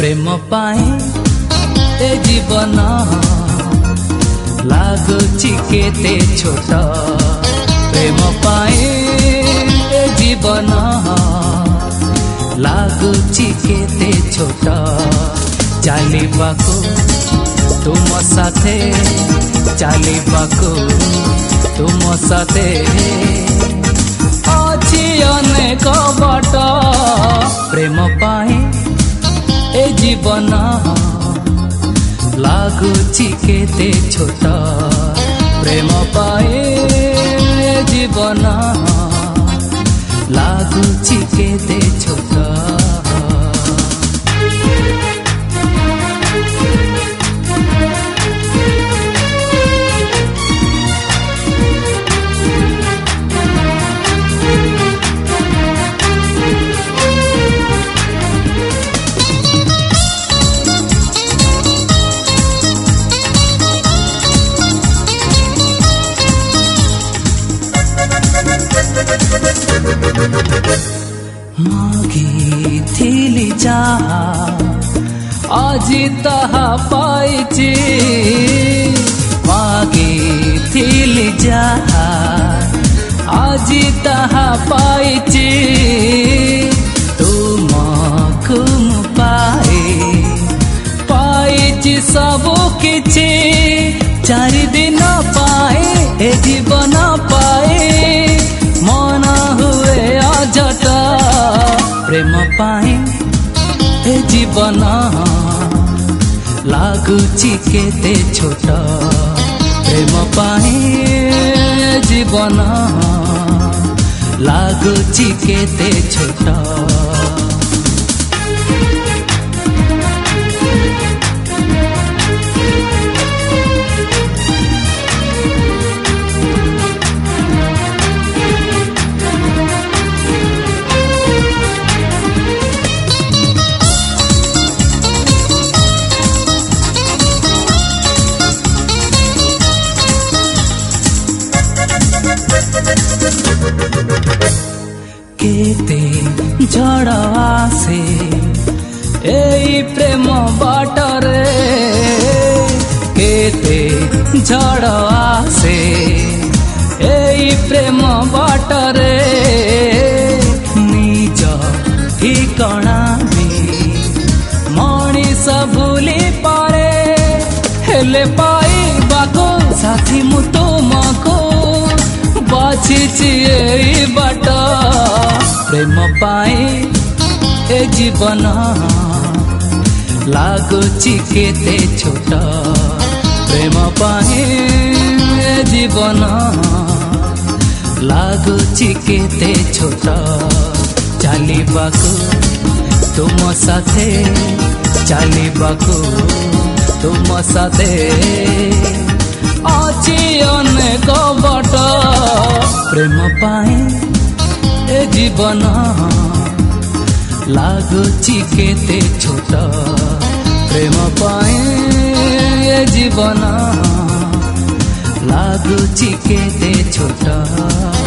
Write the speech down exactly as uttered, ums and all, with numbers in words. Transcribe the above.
प्रेम पाए ए जीवन लागुची केते छोट प्रेम पाए ए जीवन लागुची केते छोट चालिबाको तुम साथे चालिबाको तुम साथे अछि अनेक बाट प्रेम पाए ए जीवन लागुची केते छोट प्रेम पाए ए जीवन लागुची केते छोट मागिथिली जहा आजी ताहा पाइछि मागिथिली जहा आजी ताहा पाइछि तुमको मु पाए पाइछि सब किछि चारि दिन पाए ए जीवन पाए मन हुए अजट प्रेम पाए ए जीवन लागुची केते छोट प्रेम पाए ए जीवन लागुची केते छोट केते झड़ आसे एई प्रेम बाटरे केते झड़ आसे एई प्रेम बाटरे निज ठिकणा भी मनीष भूली पारे हेले पाइबाको साथी मु तुमको बाछिछि एई बाट प्रेम पाए ए जीवन लागुची केते छोट प्रेम पाए ए जीवन लागुची केते छोट चालिबाको तुम साथे चालिबाको तुम साथे अछि अनेक बाट प्रेम पाए ए जीवन लागुची केते छोट प्रेम पाए ए जीवन लागुची केते छोट।